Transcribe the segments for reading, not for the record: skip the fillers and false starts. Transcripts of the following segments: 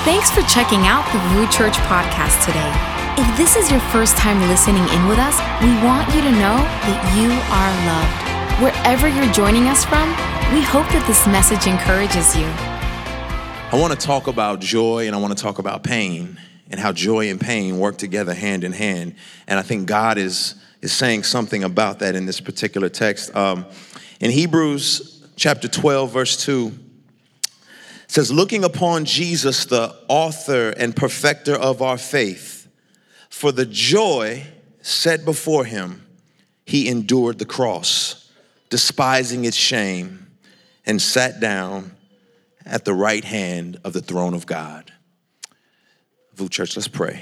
Thanks for checking out the Vue Church podcast today. If this is your first time listening in with us, we want you to know that you are loved. Wherever you're joining us from, we hope that this message encourages you. I want to talk about joy and I want to talk about pain and how joy and pain work together hand in hand. And I think God is saying something about that in this particular text. In Hebrews chapter 12, verse 2, it says, looking upon Jesus, the author and perfecter of our faith, for the joy set before him, he endured the cross, despising its shame, and sat down at the right hand of the throne of God. Vue Church, let's pray.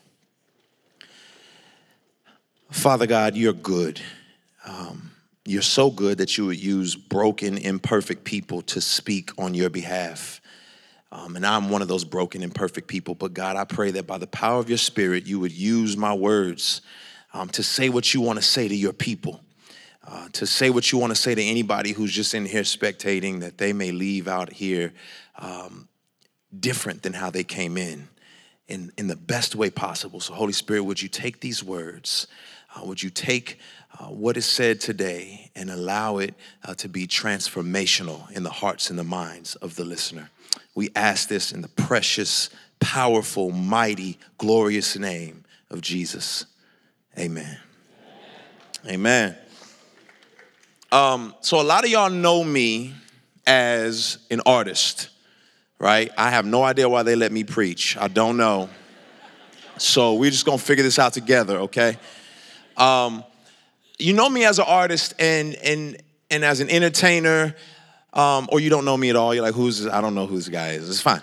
Father God, you're good. You're so good that you would use broken, imperfect people to speak on your behalf. And I'm one of those broken, imperfect people. But God, I pray that by the power of your Spirit, you would use my words to say what you want to say to your people, to say what you want to say to anybody who's just in here spectating, that they may leave out here different than how they came in the best way possible. So Holy Spirit, would you take these words? Would you take what is said today and allow it to be transformational in the hearts and the minds of the listener? We ask this in the precious, powerful, mighty, glorious name of Jesus. Amen. Amen. So a lot of y'all know me as an artist, right? I have no idea why they let me preach. I don't know. So we're just going to figure this out together, okay? You know me as an artist and as an entertainer, or you don't know me at all. You're like, I don't know who this guy is. It's fine.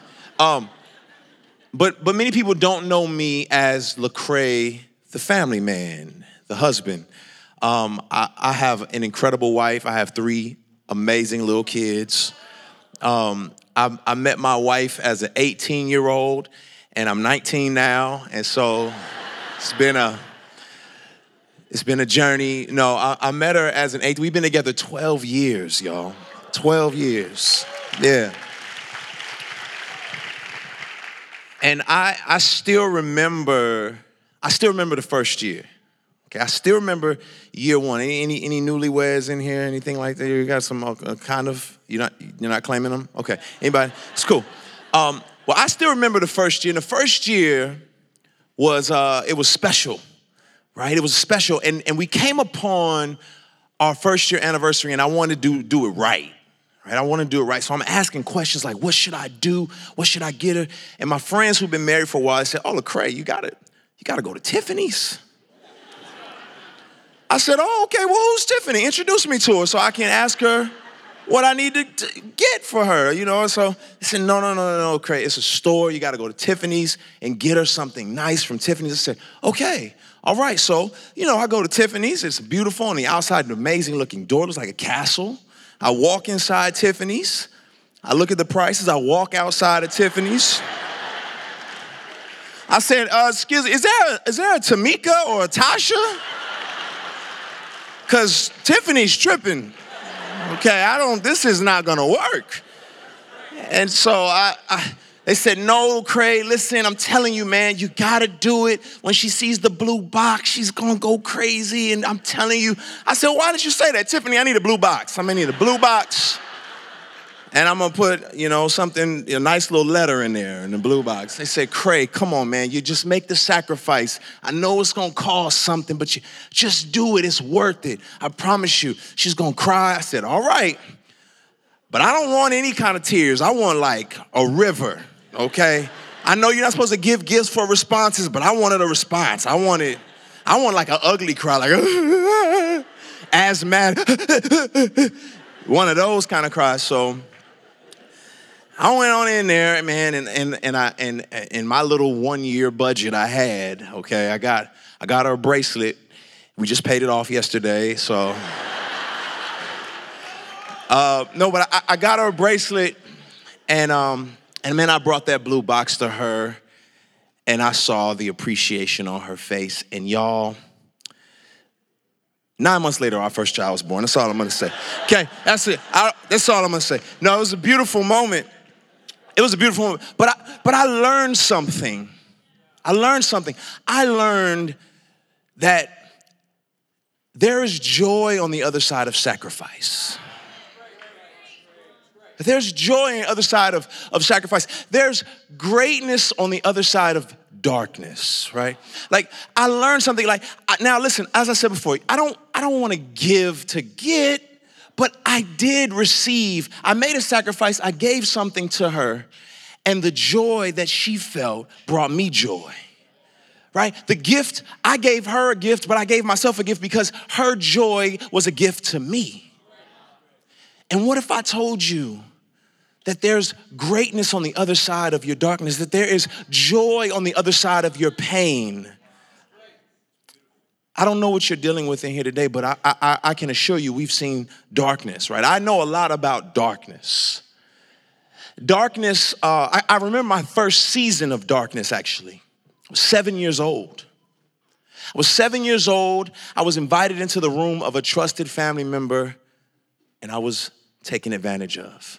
But many people don't know me as Lecrae, the family man, the husband. I have an incredible wife. I have 3 amazing little kids. I met my wife as an 18-year-old, and I'm 19 now, and so it's been a journey. No, I met her as an 18. We've been together 12 years, y'all. 12 years. Yeah. And I still remember the first year. Okay, I still remember year one. Any newlyweds in here? Anything like that? You got some kind of, you're not claiming them? Okay, anybody? It's cool. Well, I still remember the first year. And the first year was, it was special. Right? It was special. And we came upon our first year anniversary, and I wanted to do it right. Right? I want to do it right. So I'm asking questions like, what should I do? What should I get her? And my friends who've been married for a while, they said, oh, Lecrae, you gotta go to Tiffany's. I said, oh, okay, well, who's Tiffany? Introduce me to her so I can ask her what I need to get for her, So they said, no, Lecrae, it's a store. You got to go to Tiffany's and get her something nice from Tiffany's. I said, okay. All right, so, I go to Tiffany's. It's beautiful. On the outside, an amazing looking door. It looks like a castle. I walk inside Tiffany's. I look at the prices. I walk outside of Tiffany's. I said, excuse me, is there a Tamika or a Tasha? Because Tiffany's tripping. Okay, this is not going to work. And so they said, no, Lecrae, listen, I'm telling you, man, you got to do it. When she sees the blue box, she's going to go crazy. And I'm telling you, I said, why did you say that? Tiffany, I need a blue box. I'm going to need a blue box. And I'm going to put, something, a nice little letter in there in the blue box. They said, Craig, come on, man. You just make the sacrifice. I know it's going to cost something, but you just do it. It's worth it. I promise you. She's going to cry. I said, all right. But I don't want any kind of tears. I want like a river. Okay, I know you're not supposed to give gifts for responses, but I wanted a response. I want like an ugly cry, like asthmatic, one of those kind of cries. So I went on in there, man, and in my little 1-year budget I had, okay, I got her a bracelet. We just paid it off yesterday, so no, but I got her a bracelet, and man, I brought that blue box to her, and I saw the appreciation on her face. And y'all, 9 months later, our first child was born. That's all I'm going to say. Okay, that's it. That's all I'm going to say. No, it was a beautiful moment. It was a beautiful moment. But I learned something. I learned that there is joy on the other side of sacrifice. There's joy on the other side of sacrifice. There's greatness on the other side of darkness, right? Like, I learned something. Like, now listen, as I said before, I don't want to give to get, but I did receive. I made a sacrifice. I gave something to her, and the joy that she felt brought me joy. Right? The gift, I gave her a gift, but I gave myself a gift because her joy was a gift to me. And what if I told you that there's greatness on the other side of your darkness, that there is joy on the other side of your pain? I don't know what you're dealing with in here today, but I can assure you we've seen darkness, right? I know a lot about darkness. Darkness, I remember my first season of darkness, actually. I was 7 years old. I was 7 years old. I was invited into the room of a trusted family member, and I was taken advantage of.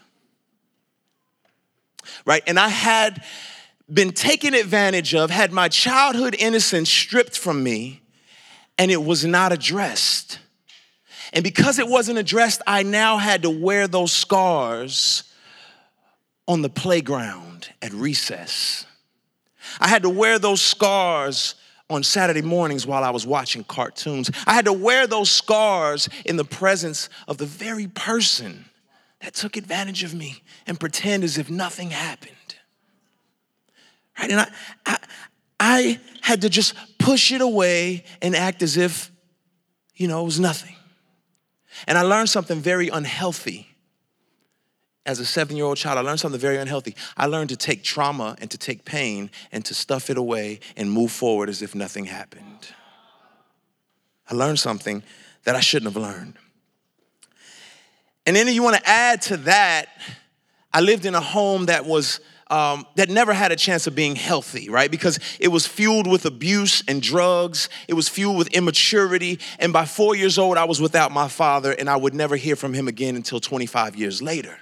Right? And I had been taken advantage of, had my childhood innocence stripped from me, and it was not addressed. And because it wasn't addressed, I now had to wear those scars on the playground at recess. I had to wear those scars on Saturday mornings while I was watching cartoons. I had to wear those scars in the presence of the very person that took advantage of me and pretend as if nothing happened. Right? And I had to just push it away and act as if, it was nothing. And I learned something very unhealthy. As a 7-year-old child, I learned something very unhealthy. I learned to take trauma and to take pain and to stuff it away and move forward as if nothing happened. I learned something that I shouldn't have learned. And then you want to add to that, I lived in a home that was that never had a chance of being healthy, right? Because it was fueled with abuse and drugs. It was fueled with immaturity. And by 4 years old, I was without my father, and I would never hear from him again until 25 years later.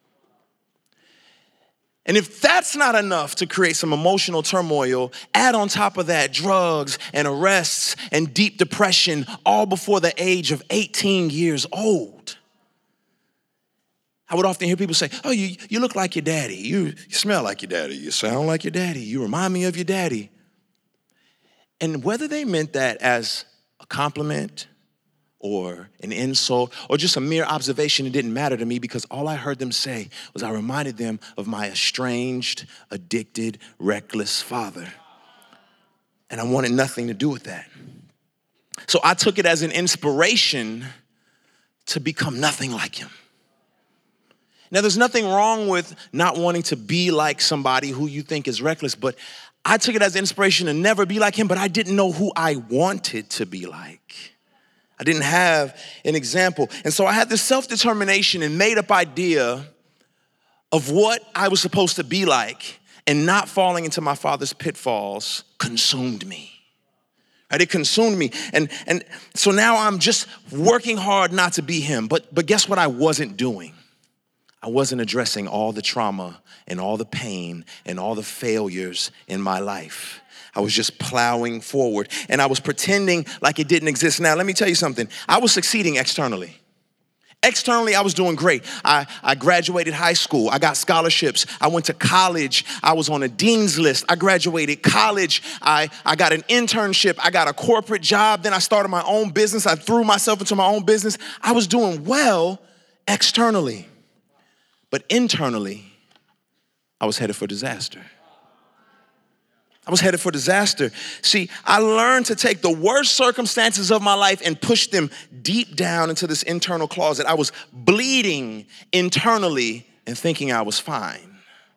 And if that's not enough to create some emotional turmoil, add on top of that drugs and arrests and deep depression, all before the age of 18 years old. I would often hear people say, oh, you look like your daddy. You smell like your daddy. You sound like your daddy. You remind me of your daddy. And whether they meant that as a compliment or an insult, or just a mere observation, it didn't matter to me because all I heard them say was I reminded them of my estranged, addicted, reckless father. And I wanted nothing to do with that. So I took it as an inspiration to become nothing like him. Now, there's nothing wrong with not wanting to be like somebody who you think is reckless, but I took it as inspiration to never be like him, but I didn't know who I wanted to be like. I didn't have an example. And so I had this self-determination and made-up idea of what I was supposed to be like, and not falling into my father's pitfalls consumed me. Right? It consumed me. And so now I'm just working hard not to be him. But guess what I wasn't doing? I wasn't addressing all the trauma and all the pain and all the failures in my life. I was just plowing forward, and I was pretending like it didn't exist. Now, let me tell you something. I was succeeding externally. Externally, I was doing great. I graduated high school. I got scholarships. I went to college. I was on a dean's list. I graduated college. I got an internship. I got a corporate job. Then I started my own business. I threw myself into my own business. I was doing well externally. But internally, I was headed for disaster. I was headed for disaster. See, I learned to take the worst circumstances of my life and push them deep down into this internal closet. I was bleeding internally and thinking I was fine.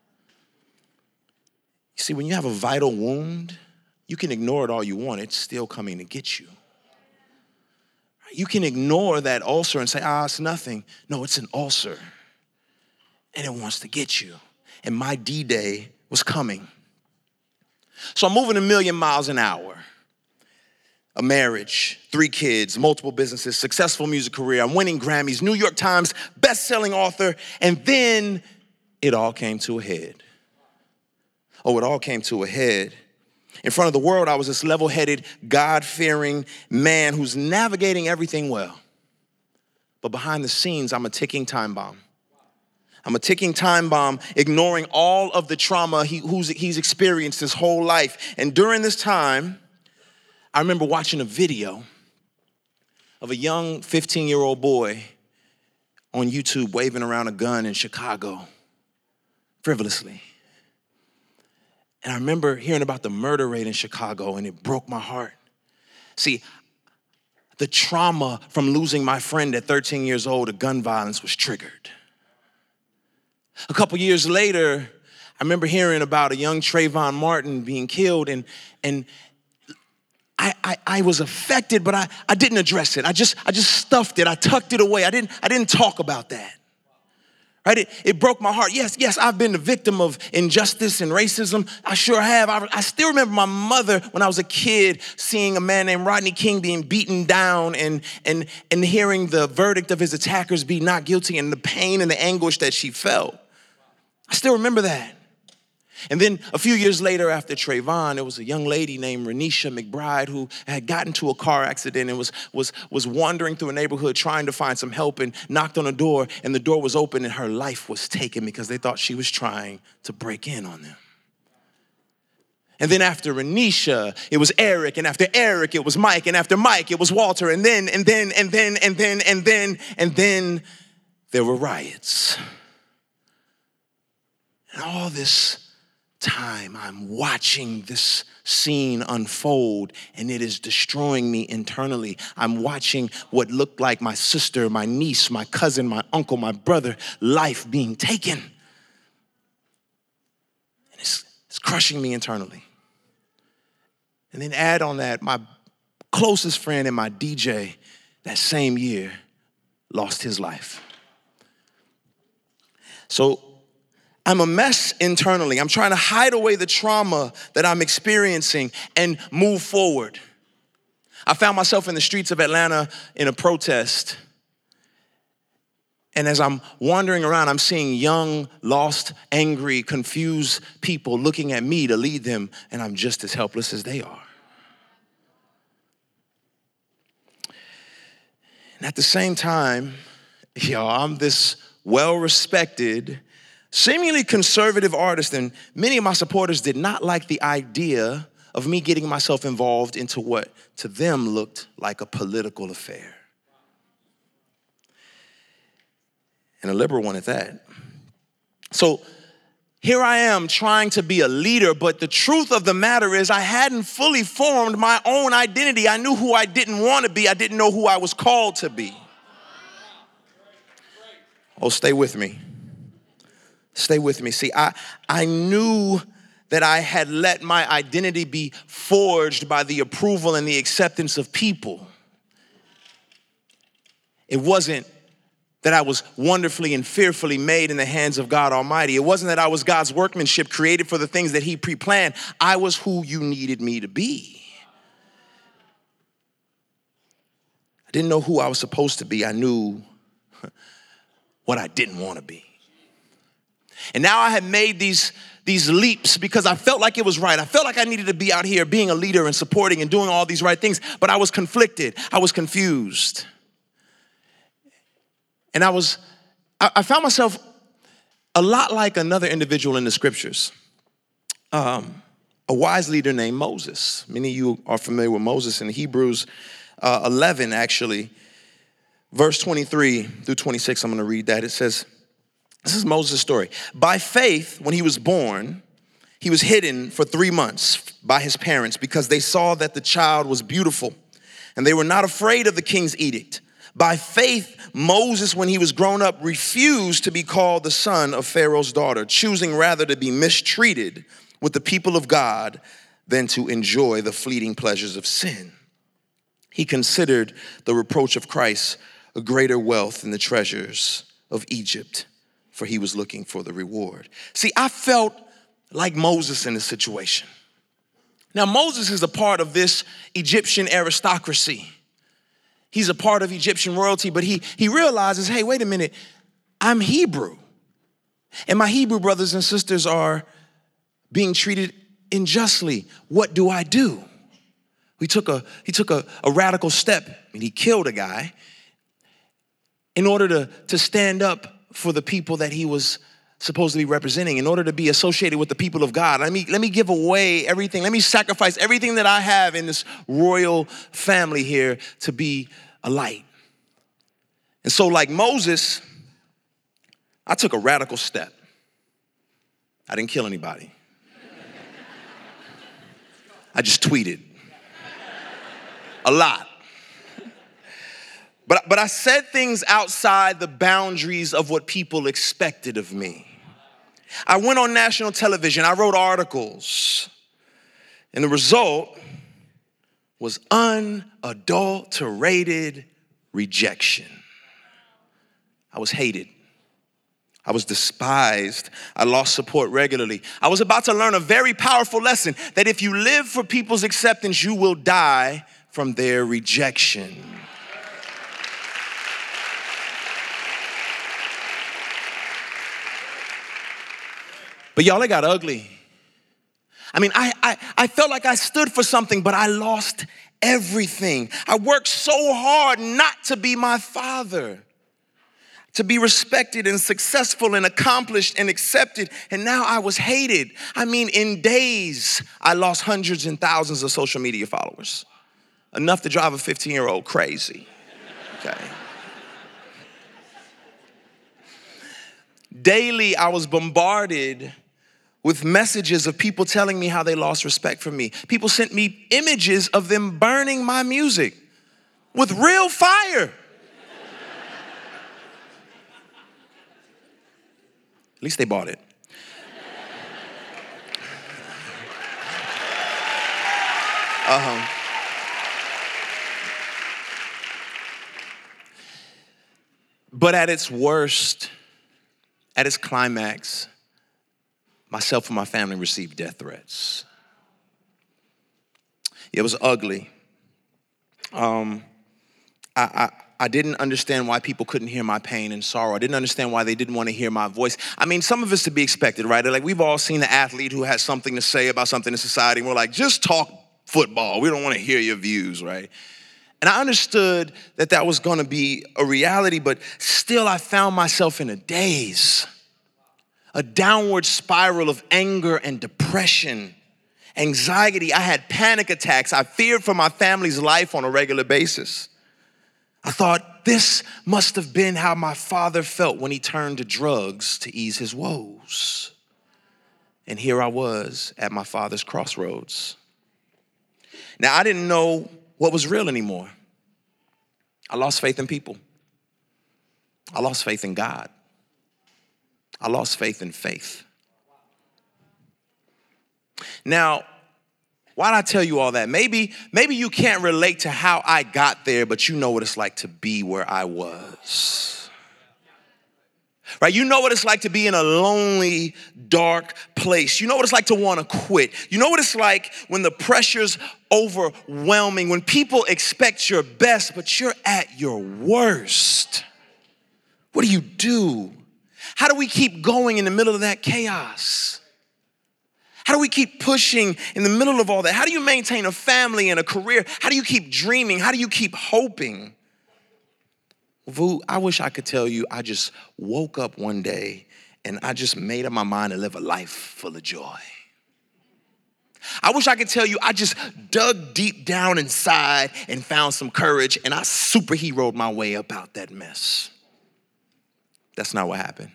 You see, when you have a vital wound, you can ignore it all you want. It's still coming to get you. You can ignore that ulcer and say, it's nothing. No, it's an ulcer. And it wants to get you. And my D-Day was coming. So I'm moving 1,000,000 miles an hour. A marriage, 3 kids, multiple businesses, successful music career. I'm winning Grammys, New York Times, best-selling author. And then it all came to a head. Oh, it all came to a head. In front of the world, I was this level-headed, God-fearing man who's navigating everything well. But behind the scenes, I'm a ticking time bomb. I'm a ticking time bomb, ignoring all of the trauma he's experienced his whole life. And during this time, I remember watching a video of a young 15-year-old boy on YouTube waving around a gun in Chicago, frivolously. And I remember hearing about the murder rate in Chicago, and it broke my heart. See, the trauma from losing my friend at 13 years old to gun violence was triggered. A couple years later, I remember hearing about a young Trayvon Martin being killed, and I was affected, but I didn't address it. I just stuffed it. I tucked it away. I didn't talk about that. Right? It broke my heart. Yes, I've been the victim of injustice and racism. I sure have. I still remember my mother when I was a kid seeing a man named Rodney King being beaten down and hearing the verdict of his attackers be not guilty and the pain and the anguish that she felt. I still remember that. And then a few years later after Trayvon, there was a young lady named Renisha McBride who had gotten into a car accident and was wandering through a neighborhood trying to find some help and knocked on a door, and the door was open and her life was taken because they thought she was trying to break in on them. And then after Renisha, it was Eric, and after Eric, it was Mike, and after Mike, it was Walter, and then there were riots. And all this time, I'm watching this scene unfold, and it is destroying me internally. I'm watching what looked like my sister, my niece, my cousin, my uncle, my brother, life being taken. And it's crushing me internally. And then add on that, my closest friend and my DJ that same year lost his life. So I'm a mess internally. I'm trying to hide away the trauma that I'm experiencing and move forward. I found myself in the streets of Atlanta in a protest. And as I'm wandering around, I'm seeing young, lost, angry, confused people looking at me to lead them, and I'm just as helpless as they are. And at the same time, I'm this well-respected, seemingly conservative artist, and many of my supporters did not like the idea of me getting myself involved into what to them looked like a political affair. And a liberal one at that. So here I am trying to be a leader, but the truth of the matter is I hadn't fully formed my own identity. I knew who I didn't want to be. I didn't know who I was called to be. Oh, stay with me. Stay with me. See, I knew that I had let my identity be forged by the approval and the acceptance of people. It wasn't that I was wonderfully and fearfully made in the hands of God Almighty. It wasn't that I was God's workmanship created for the things that He pre-planned. I was who you needed me to be. I didn't know who I was supposed to be. I knew what I didn't want to be. And now I had made these leaps because I felt like it was right. I felt like I needed to be out here being a leader and supporting and doing all these right things, but I was conflicted. I was confused. And I found myself a lot like another individual in the scriptures, a wise leader named Moses. Many of you are familiar with Moses in Hebrews 11, actually, verse 23 through 26. I'm going to read that. It says, this is Moses' story. By faith, when he was born, he was hidden for 3 months by his parents because they saw that the child was beautiful and they were not afraid of the king's edict. By faith, Moses, when he was grown up, refused to be called the son of Pharaoh's daughter, choosing rather to be mistreated with the people of God than to enjoy the fleeting pleasures of sin. He considered the reproach of Christ a greater wealth than the treasures of Egypt, for he was looking for the reward. See, I felt like Moses in this situation. Now, Moses is a part of this Egyptian aristocracy. He's a part of Egyptian royalty, but he realizes, hey, wait a minute, I'm Hebrew. And my Hebrew brothers and sisters are being treated unjustly. What do I do? He took a radical step and he killed a guy in order to stand up for the people that he was supposed to be representing, in order to be associated with the people of God. Let me give away everything. Let me sacrifice everything that I have in this royal family here to be a light. And so like Moses, I took a radical step. I didn't kill anybody. I just tweeted a lot. But I said things outside the boundaries of what people expected of me. I went on national television. I wrote articles. And the result was unadulterated rejection. I was hated. I was despised. I lost support regularly. I was about to learn a very powerful lesson that if you live for people's acceptance, you will die from their rejection. But y'all, it got ugly. I mean, I felt like I stood for something, but I lost everything. I worked so hard not to be my father, to be respected and successful and accomplished and accepted, and now I was hated. I mean, in days, I lost hundreds and thousands of social media followers, enough to drive a 15-year-old crazy, okay? Daily, I was bombarded with messages of people telling me how they lost respect for me. People sent me images of them burning my music with real fire. At least they bought it. But at its worst, at its climax, myself and my family received death threats. It was ugly. I didn't understand why people couldn't hear my pain and sorrow. I didn't understand why they didn't want to hear my voice. I mean, some of it's to be expected, right? Like, we've all seen the athlete who has something to say about something in society, and we're like, just talk football. We don't want to hear your views, right? And I understood that that was going to be a reality, but still I found myself in a daze. A downward spiral of anger and depression, anxiety. I had panic attacks. I feared for my family's life on a regular basis. I thought, this must have been how my father felt when he turned to drugs to ease his woes. And here I was at my father's crossroads. Now, I didn't know what was real anymore. I lost faith in people. I lost faith in God. I lost faith in faith. Now, why did I tell you all that? Maybe you can't relate to how I got there, but you know what it's like to be where I was. Right? You know what it's like to be in a lonely, dark place. You know what it's like to want to quit. You know what it's like when the pressure's overwhelming, when people expect your best, but you're at your worst. What do? How do we keep going in the middle of that chaos? How do we keep pushing in the middle of all that? How do you maintain a family and a career? How do you keep dreaming? How do you keep hoping? Vu, I wish I could tell you I just woke up one day and I just made up my mind to live a life full of joy. I wish I could tell you I just dug deep down inside and found some courage and I superheroed my way up out that mess. That's not what happened.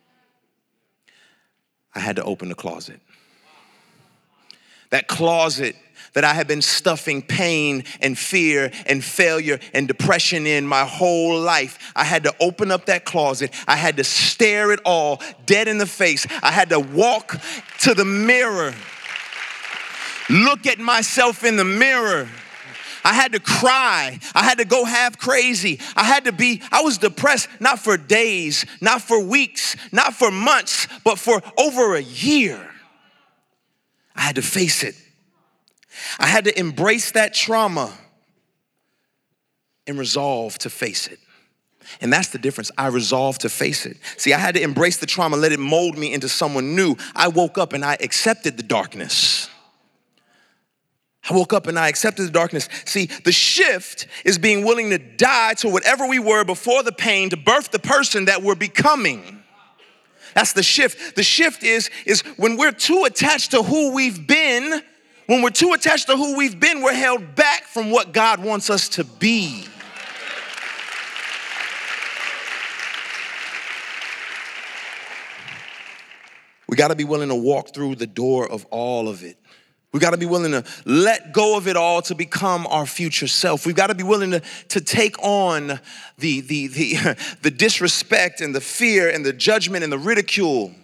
I had to open the closet. That closet that I had been stuffing pain and fear and failure and depression in my whole life. I had to open up that closet. I had to stare it all dead in the face. I had to walk to the mirror, look at myself in the mirror. I had to cry. I had to go half crazy. I was depressed, not for days, not for weeks, not for months, but for over a year. I had to face it. I had to embrace that trauma and resolve to face it. And that's the difference. I resolved to face it. See, I had to embrace the trauma, let it mold me into someone new. I woke up and I accepted the darkness. I woke up and I accepted the darkness. See, the shift is being willing to die to whatever we were before the pain to birth the person that we're becoming. That's the shift. The shift is when we're too attached to who we've been. When we're too attached to who we've been, we're held back from what God wants us to be. We got to be willing to walk through the door of all of it. We got to be willing to let go of it all to become our future self. We've got to be willing to take on the disrespect and the fear and the judgment and the ridicule.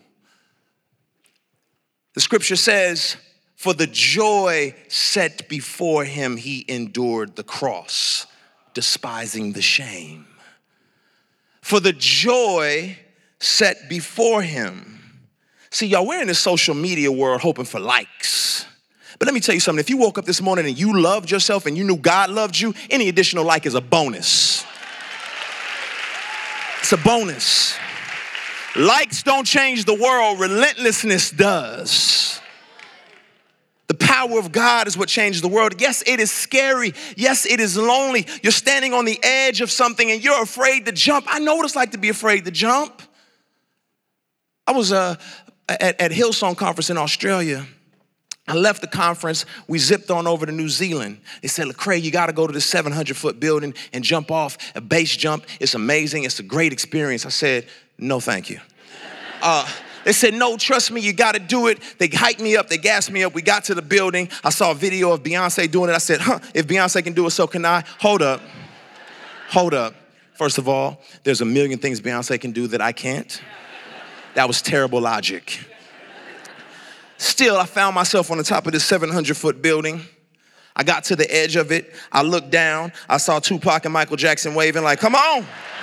The scripture says, for the joy set before him, he endured the cross, despising the shame. For the joy set before him. See, y'all, we're in this social media world hoping for likes. But let me tell you something. If you woke up this morning and you loved yourself and you knew God loved you, any additional like is a bonus. It's a bonus. Likes don't change the world. Relentlessness does. The power of God is what changes the world. Yes, it is scary. Yes, it is lonely. You're standing on the edge of something and you're afraid to jump. I know what it's like to be afraid to jump. I was at Hillsong Conference in Australia. I left the conference. We zipped on over to New Zealand. They said, Lecrae, you got to go to the 700-foot building and jump off a base jump. It's amazing. It's a great experience. I said, no, thank you. They said, no, trust me, you got to do it. They hyped me up. They gassed me up. We got to the building. I saw a video of Beyonce doing it. I said, if Beyonce can do it, so can I. Hold up. First of all, there's a million things Beyonce can do that I can't. That was terrible logic. Still, I found myself on the top of this 700-foot building. I got to the edge of it. I looked down. I saw Tupac and Michael Jackson waving like, come on.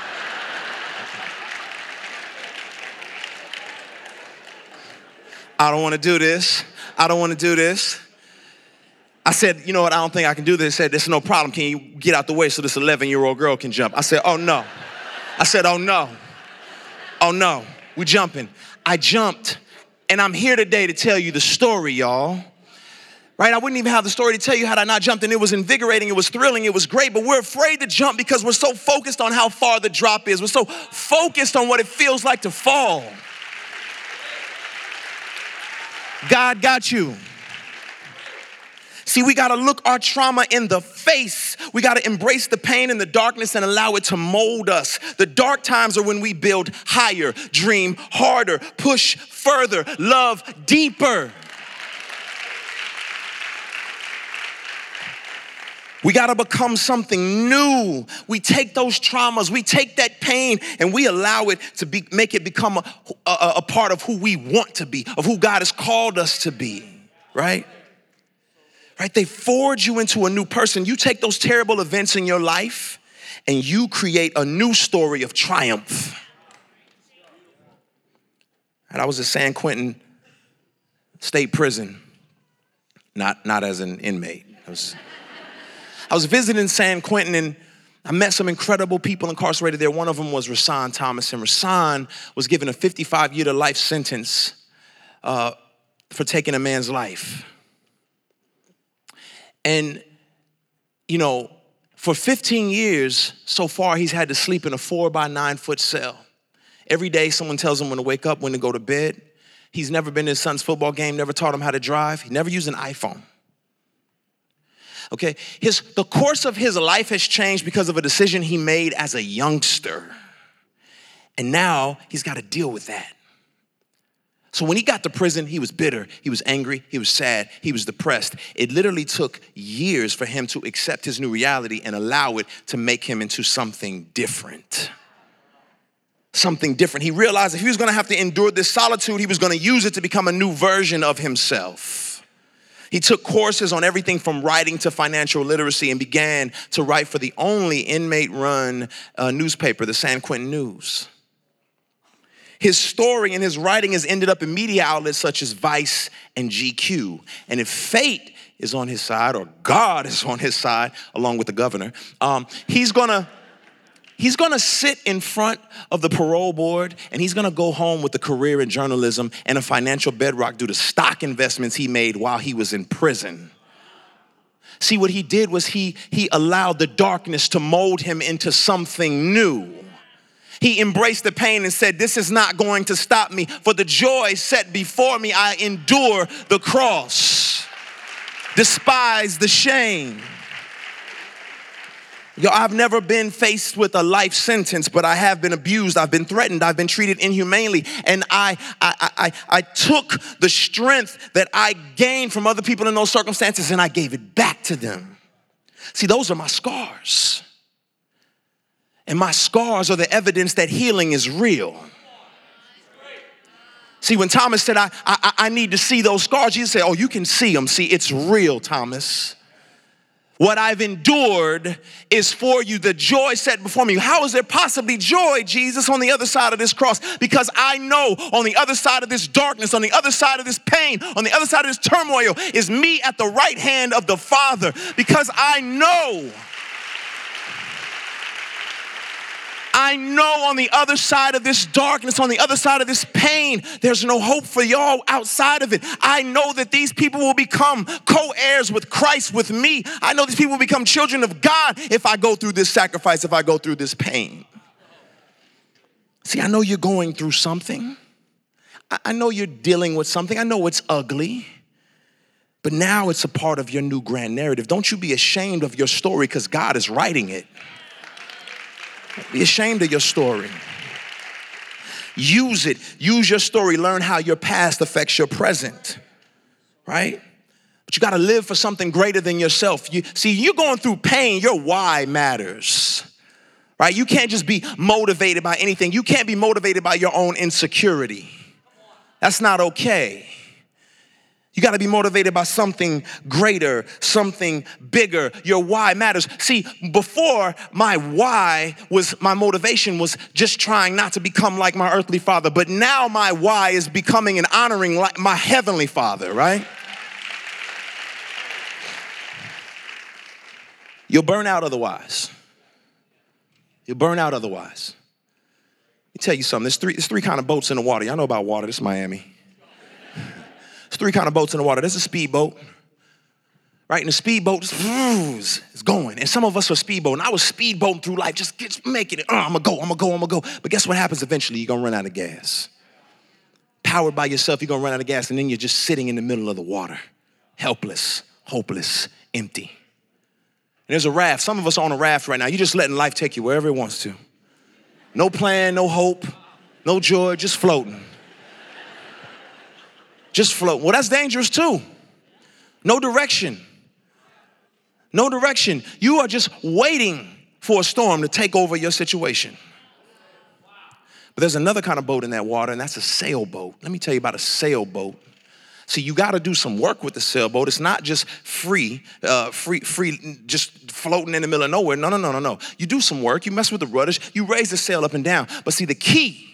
I don't want to do this. I don't want to do this. I said, you know what? I don't think I can do this. They said, there's no problem. Can you get out the way so this 11-year-old girl can jump? I said, oh, no. I said, oh, no. Oh, no. We're jumping. I jumped. And I'm here today to tell you the story, y'all. Right? I wouldn't even have the story to tell you had I not jumped. And it was invigorating. It was thrilling. It was great. But we're afraid to jump because we're so focused on how far the drop is. We're so focused on what it feels like to fall. God got you. See, we got to look our trauma in the face. We got to embrace the pain and the darkness and allow it to mold us. The dark times are when we build higher, dream harder, push further, love deeper. We got to become something new. We take those traumas, we take that pain, and we allow it to make it become a part of who we want to be, of who God has called us to be, right? Right? They forge you into a new person. You take those terrible events in your life and you create a new story of triumph. And I was at San Quentin State Prison, not as an inmate. I was visiting San Quentin and I met some incredible people incarcerated there. One of them was Rasan Thomas, and Rasan was given a 55-year-to-life sentence for taking a man's life. And, you know, for 15 years so far, he's had to sleep in a 4-by-9-foot cell. Every day, someone tells him when to wake up, when to go to bed. He's never been to his son's football game, never taught him how to drive. He never used an iPhone. Okay, the course of his life has changed because of a decision he made as a youngster. And now he's got to deal with that. So when he got to prison, he was bitter, he was angry, he was sad, he was depressed. It literally took years for him to accept his new reality and allow it to make him into something different. Something different. He realized if he was going to have to endure this solitude, he was going to use it to become a new version of himself. He took courses on everything from writing to financial literacy and began to write for the only inmate-run newspaper, the San Quentin News. His story and his writing has ended up in media outlets such as Vice and GQ. And if fate is on his side, or God is on his side, along with the governor, he's gonna He's gonna sit in front of the parole board and he's gonna go home with a career in journalism and a financial bedrock due to stock investments he made while he was in prison. See, what he did was he allowed the darkness to mold him into something new. He embraced the pain and said, this is not going to stop me. For the joy set before me, I endure the cross, despise the shame. Yo, I've never been faced with a life sentence, but I have been abused. I've been threatened. I've been treated inhumanely. And I took the strength that I gained from other people in those circumstances and I gave it back to them. See, those are my scars. And my scars are the evidence that healing is real. See, when Thomas said, I need to see those scars, Jesus said, oh, you can see them. See, it's real, Thomas. What I've endured is for you, the joy set before me. How is there possibly joy, Jesus, on the other side of this cross? Because I know on the other side of this darkness, on the other side of this pain, on the other side of this turmoil is me at the right hand of the Father. Because I know on the other side of this darkness, on the other side of this pain, there's no hope for y'all outside of it. I know that these people will become co-heirs with Christ with me. I know these people will become children of God if I go through this sacrifice, if I go through this pain. See, I know you're going through something. I know you're dealing with something. I know it's ugly. But now it's a part of your new grand narrative. Don't you be ashamed of your story because God is writing it. Be ashamed of your story. Use it. Use your story. Learn how your past affects your present, right? But you got to live for something greater than yourself. You're going through pain. Your why matters, right? You can't just be motivated by anything. You can't be motivated by your own insecurity. That's not okay. You got to be motivated by something greater, something bigger. Your why matters. See, before my motivation was just trying not to become like my earthly father. But now my why is becoming and honoring like my heavenly Father, right? You'll burn out otherwise. You'll burn out otherwise. Let me tell you something. There's three kind of boats in the water. Y'all know about water. This is Miami. There's three kind of boats in the water. There's a speedboat, right? And the speedboat is going. And some of us are speedboating. I was speedboating through life, just making it. I'm going to go. But guess what happens eventually? You're going to run out of gas. Powered by yourself, you're going to run out of gas. And then you're just sitting in the middle of the water, helpless, hopeless, empty. And there's a raft. Some of us are on a raft right now. You're just letting life take you wherever it wants to. No plan, no hope, no joy, just floating. Just float. Well, that's dangerous too. No direction. No direction. You are just waiting for a storm to take over your situation. But there's another kind of boat in that water, and that's a sailboat. Let me tell you about a sailboat. See, you got to do some work with the sailboat. It's not just free, just floating in the middle of nowhere. No. You do some work. You mess with the rudders. You raise the sail up and down. But see, the key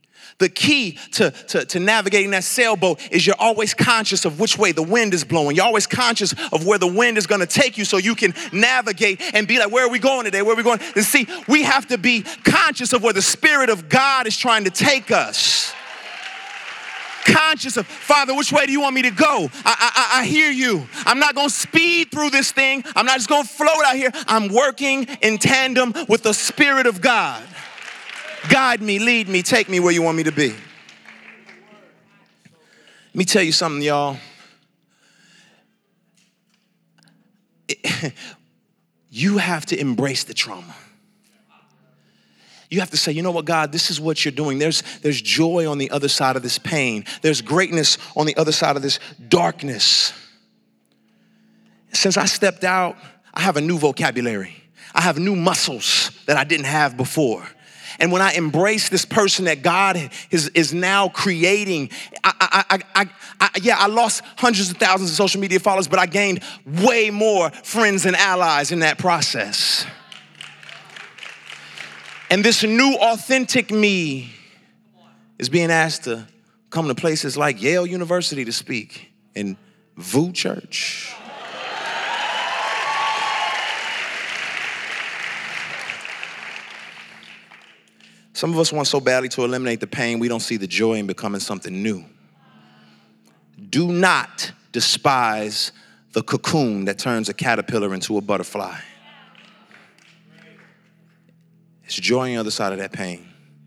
to navigating that sailboat is you're always conscious of which way the wind is blowing. You're always conscious of where the wind is going to take you so you can navigate and be like, where are we going today? Where are we going? And see, we have to be conscious of where the Spirit of God is trying to take us. Conscious of, Father, which way do you want me to go? I hear you. I'm not going to speed through this thing. I'm not just going to float out here. I'm working in tandem with the Spirit of God. Guide me, lead me, take me where you want me to be. Let me tell you something, y'all. You have to embrace the trauma. You have to say, you know what, God, this is what you're doing. There's joy on the other side of this pain. There's greatness on the other side of this darkness. Since I stepped out, I have a new vocabulary. I have new muscles that I didn't have before. And when I embrace this person that God is now creating, I lost hundreds of thousands of social media followers, but I gained way more friends and allies in that process. And this new authentic me is being asked to come to places like Yale University to speak and VOO Church. Some of us want so badly to eliminate the pain, we don't see the joy in becoming something new. Do not despise the cocoon that turns a caterpillar into a butterfly. It's joy on the other side of that pain.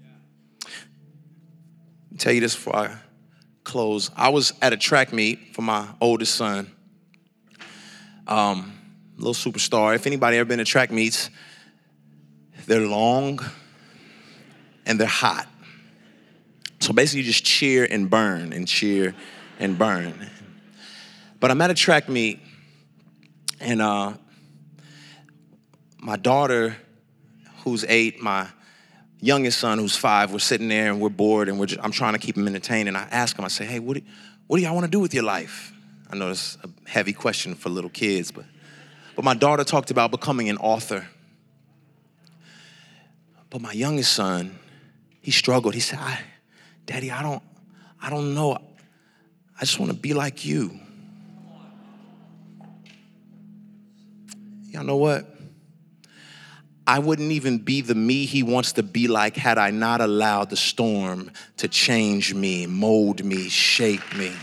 I'll tell you this before I close. I was at a track meet for my oldest son. Little superstar. If anybody ever been to track meets, they're long and they're hot. So basically you just cheer and burn and cheer and burn. But I'm at a track meet and my daughter, who's 8, my youngest son, who's 5, we're sitting there and we're bored and I'm trying to keep him entertained. And I ask him, I say, hey, what do y'all want to do with your life? I know it's a heavy question for little kids, but my daughter talked about becoming an author. But my youngest son, he struggled. He said, Daddy, I don't know. I just want to be like you. Y'all know what? I wouldn't even be the me he wants to be like had I not allowed the storm to change me, mold me, shape me.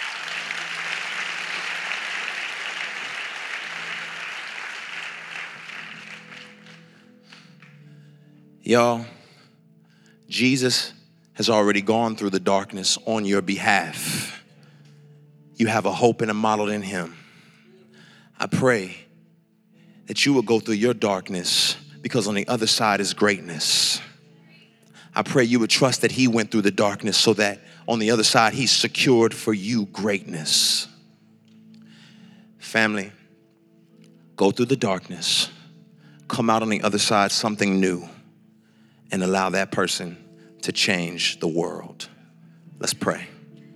Y'all, Jesus has already gone through the darkness on your behalf. You have a hope and a model in him. I pray that you will go through your darkness because on the other side is greatness. I pray you would trust that he went through the darkness so that on the other side he's secured for you greatness. Family, go through the darkness, come out on the other side something new, and allow that person to change the world. Let's pray.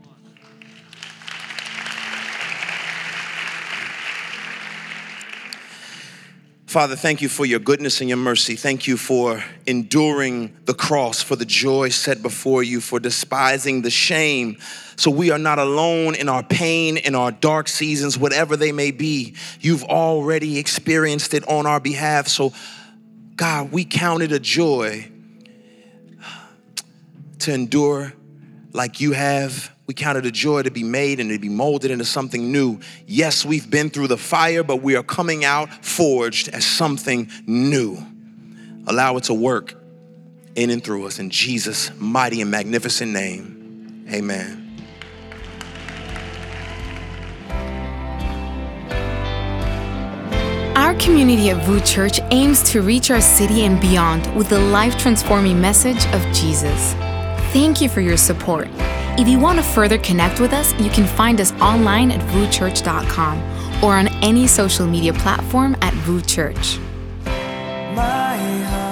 Father, thank you for your goodness and your mercy. Thank you for enduring the cross, for the joy set before you, for despising the shame. So we are not alone in our pain, in our dark seasons, whatever they may be. You've already experienced it on our behalf. So God, we count it a joy to endure like you have. We count it a joy to be made and to be molded into something new. Yes, we've been through the fire, but we are coming out forged as something new. Allow it to work in and through us. In Jesus' mighty and magnificent name, amen. Our community at VOUS Church aims to reach our city and beyond with the life-transforming message of Jesus. Thank you for your support. If you want to further connect with us, you can find us online at VOUSchurch.com or on any social media platform at VOUS Church. My heart